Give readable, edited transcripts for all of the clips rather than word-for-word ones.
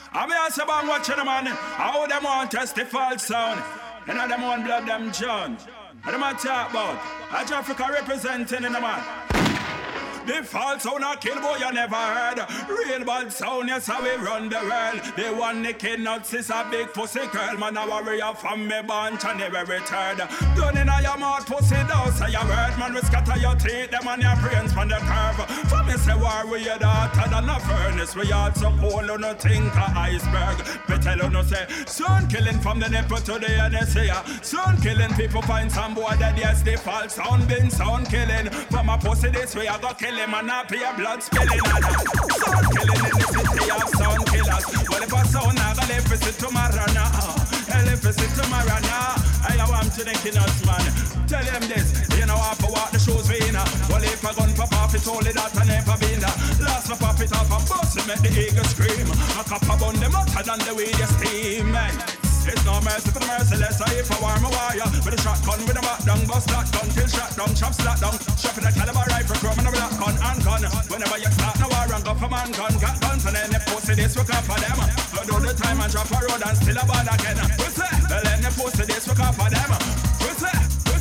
I mean, I say, I'm watching them, man. How them want test the false sound. You know, them want blood, them John. What am I talk about? Africa representing in the man. The false sound a kill boy you never heard. Real bad sound, yes how we run the world. The one the kid nuts is a big pussy girl. Man a warrior from me bunch and never return. Gun in a your mouth pussy don't say a word. Man we scatter your teeth, them and your brains from the curve. For me say warrior hotter than a furnace. We all so cold on no think a iceberg. Me tell you no say, son killing from the nipple to the NSA. Son killing people find some boy that yes the false sound been sound killing. From a pussy this way I got killing. Man up here blood spilling on us. Sound killing in the city of sound killers. Well if I sound I got listen to my runner. Listen to my runner. I am to the kinos man. Tell them this, you know I for what the shows we in. Well if I gun pop off it only that I never been there. Last my pop it off and bust it make the eagle scream. A cup of bun them hotter than the way you steam man. It's no mercy for the merciless. I if I warm a wire with a shotgun with a back down, bust that gun till shot down, chop slap down, sharpen a caliber rifle, chrome and a black gun and gun. Whenever you start no war and go for man gun, got guns and then they post this we come for them. But all the time and drop a road and still a bad again. We say, then they post this we come for them. We say.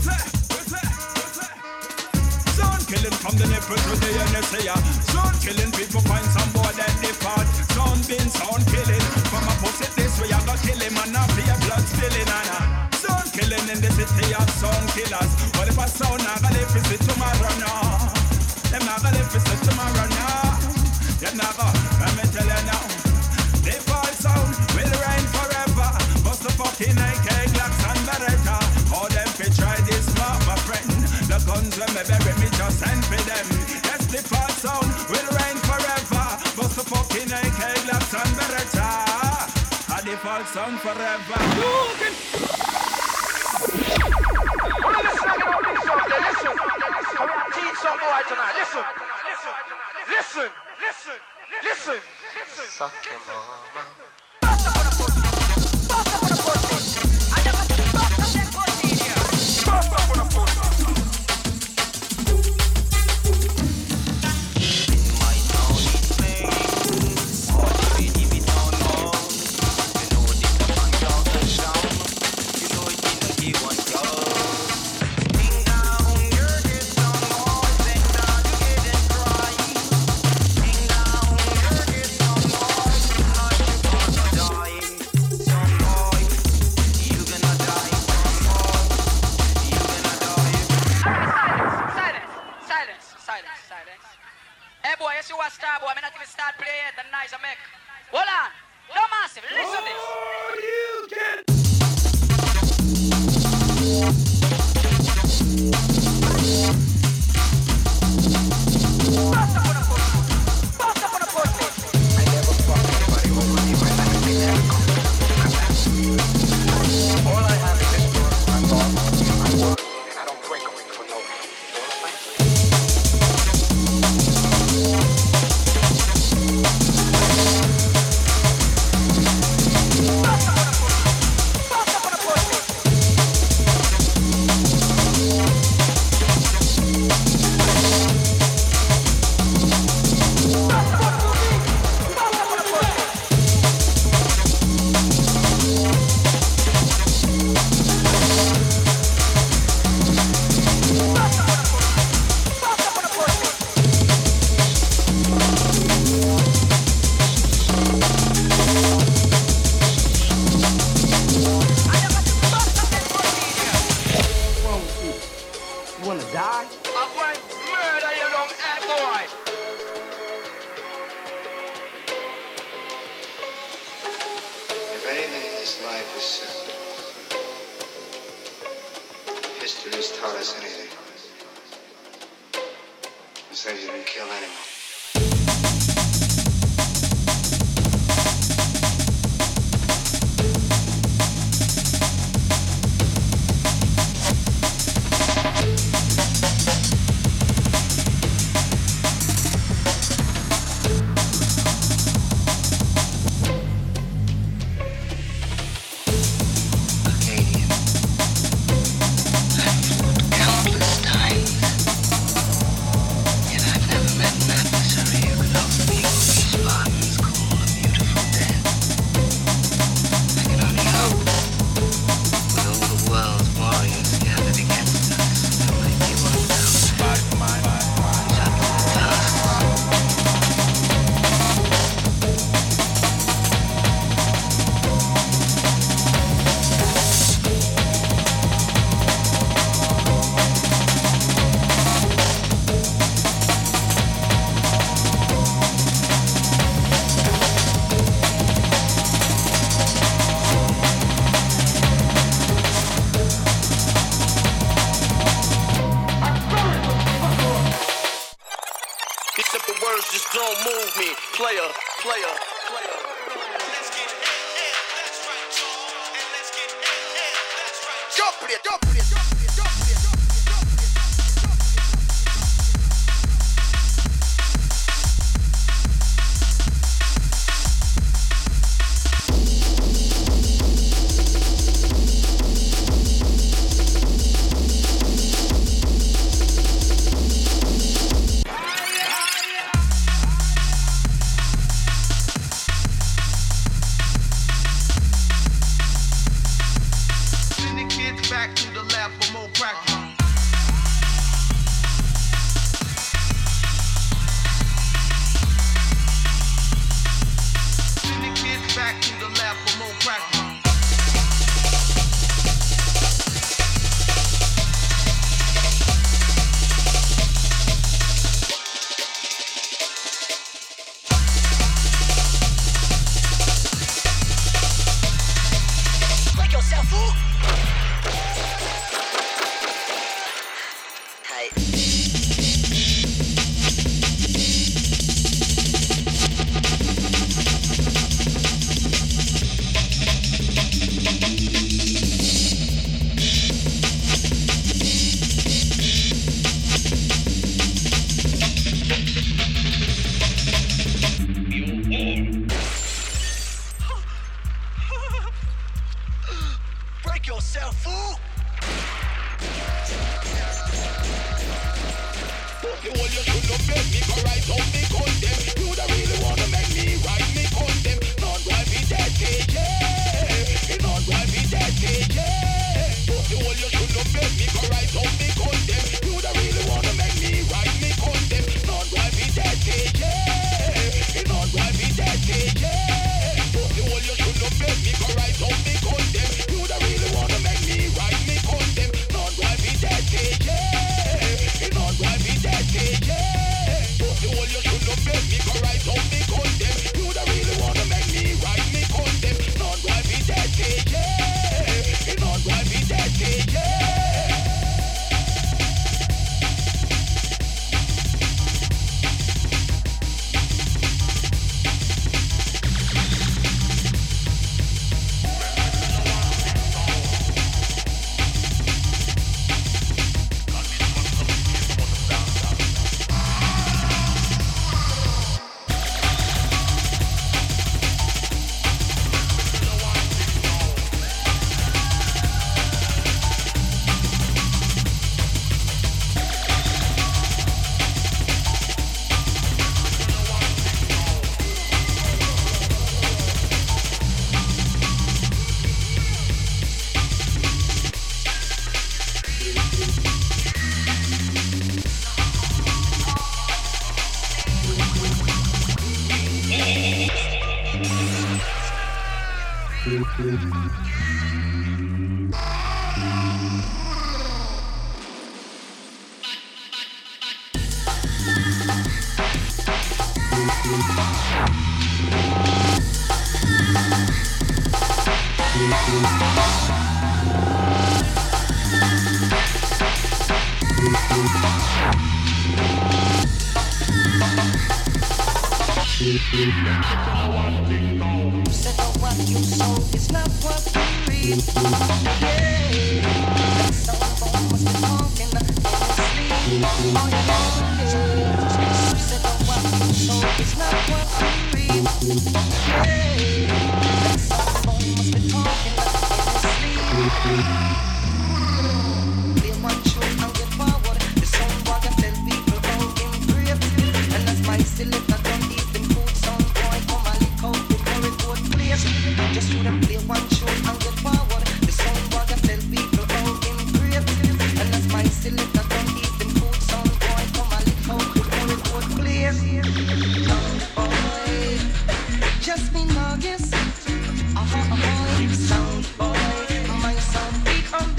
Son killing from the nipple to the NSA. Son killing people find some boy that they fought. Son been sound killing from a pussy this way I got kill him and now be a blood spilling and son killing in the city of sound killers. Well if I sound I gotta live it tomorrow now. Them not gonna live it tomorrow now. Them not gonna, let me tell you now. The false sound will reign forever. Bust the fucking AK Glocks and Beretta. All them fi try this mark my friend. The guns when me bury me just send for them. Yes the false sound will reign forever. Bust the fucking AK Glocks and Beretta. The false sound forever. Listen. Come on, teach some boy tonight. Listen. Suck your mama. Bust up on the pussy. I never bust up that pussy in here. Bust up on the pussy. Countless times, yet I've never met that Just me nuggets, sound boy, my sound beat on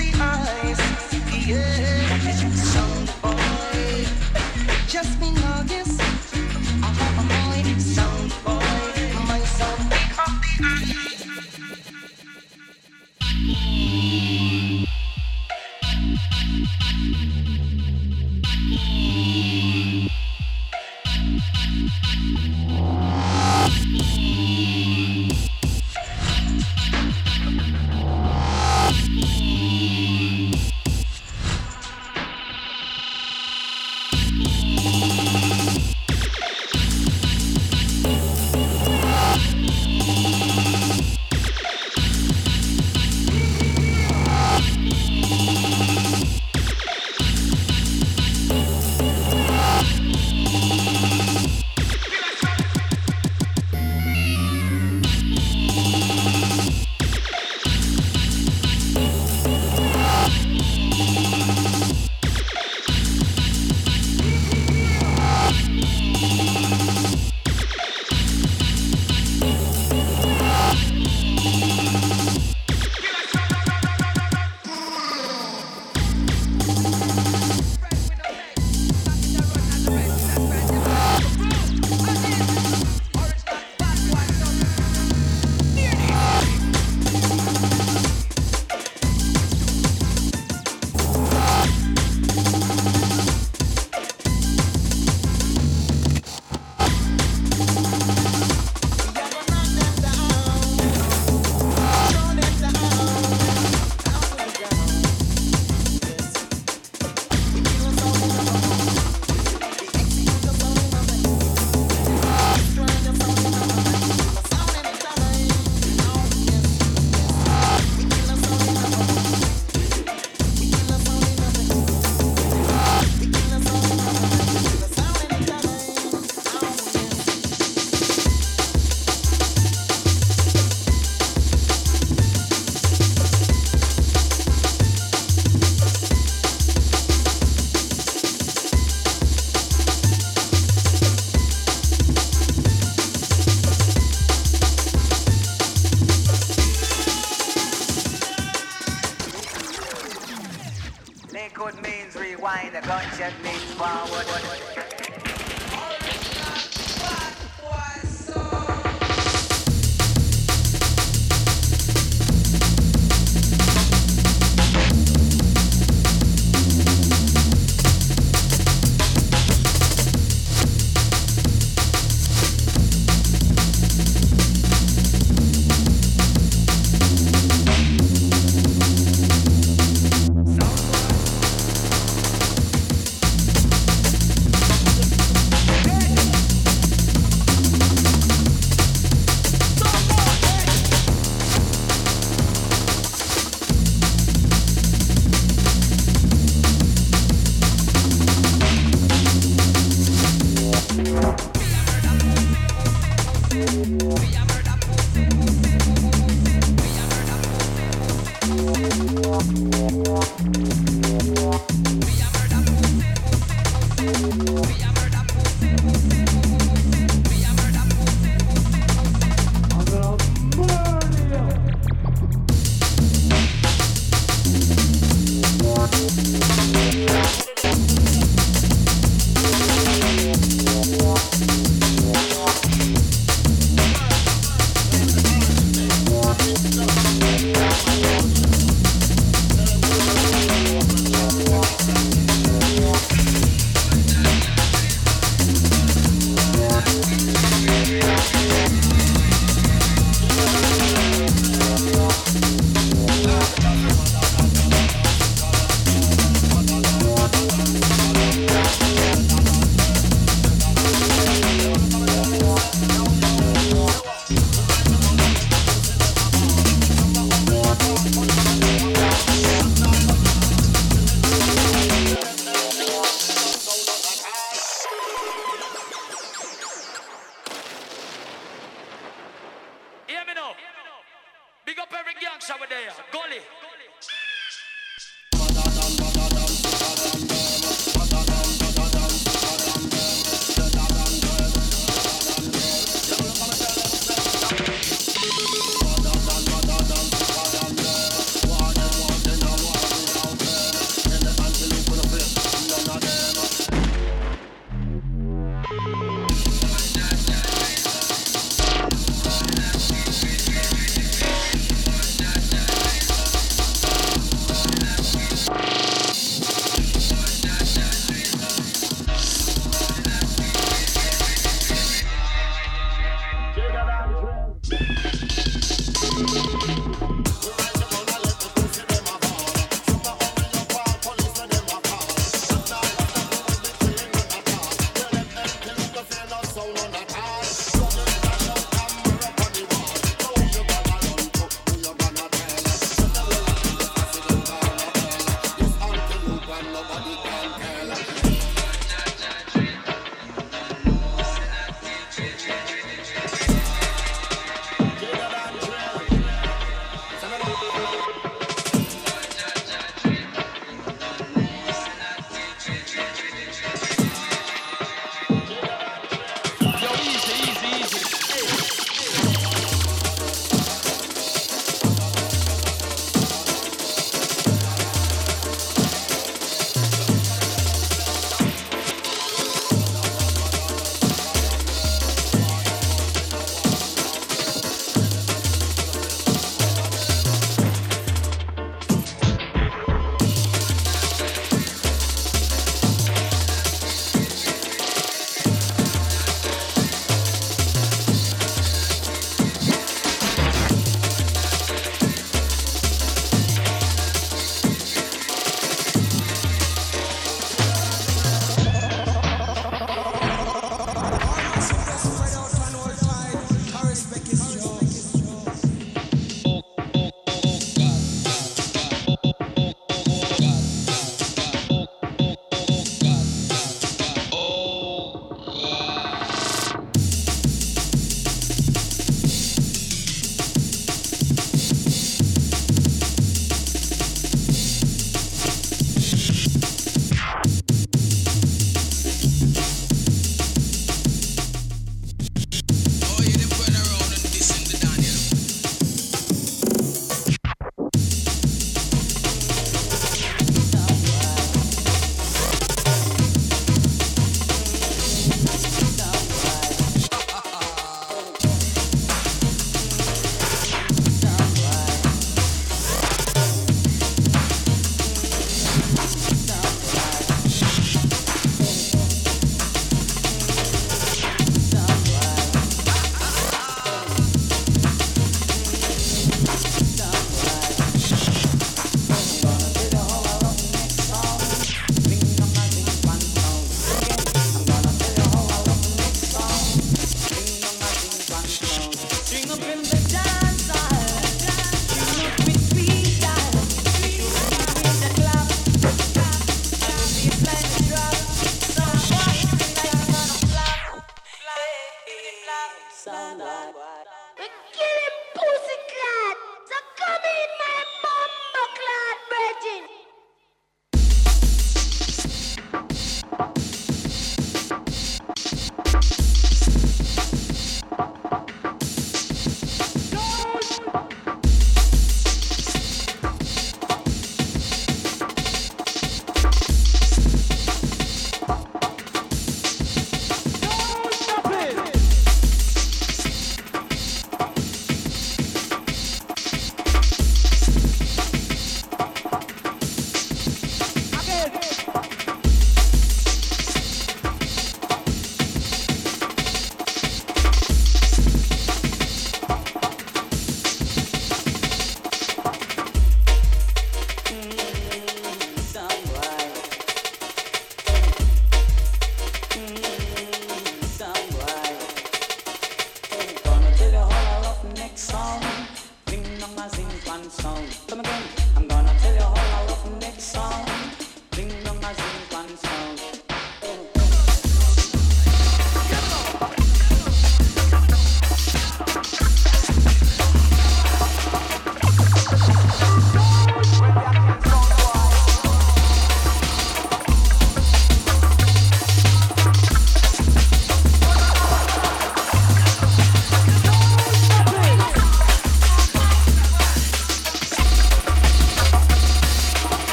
gunshot lead forward.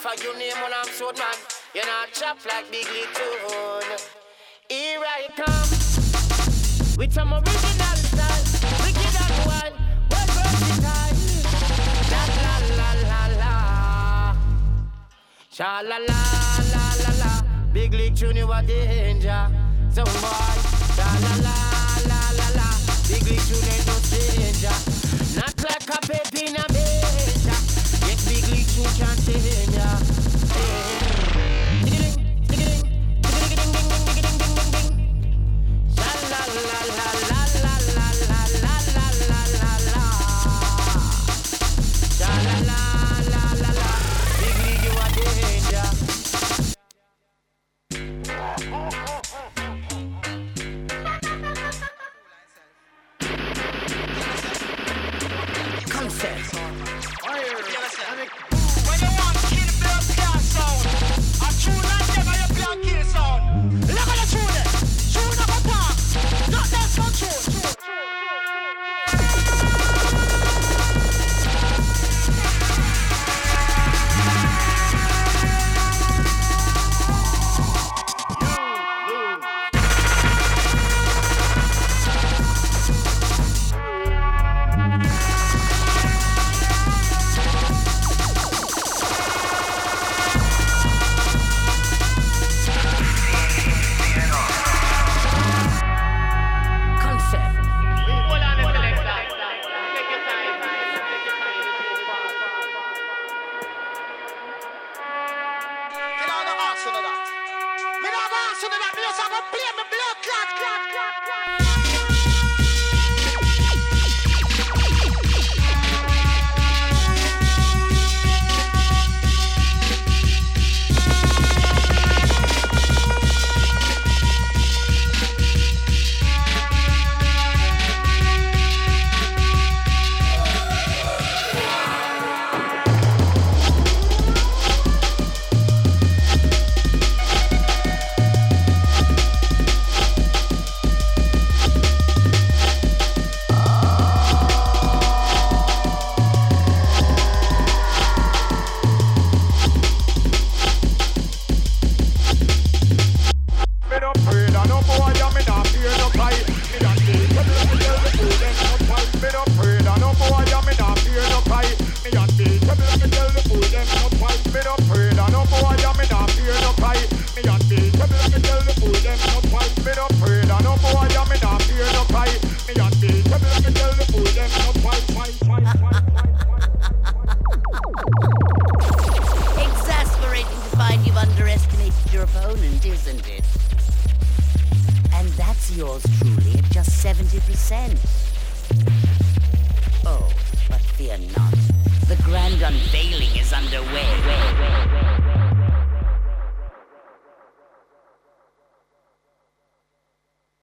for your name when I'm sword man. You're not chop like Big League Tune. Here I come with some original style. Wicked and wild, well versatile. La la la la la. Sha la la la la la. Big League Tune, you are danger. Some boy. Sha la la la la la. Big League Tune ain't no danger. Not like a baby in a major. Yet Big League Tune can't change ya. Oh, but fear not. The grand unveiling is underway.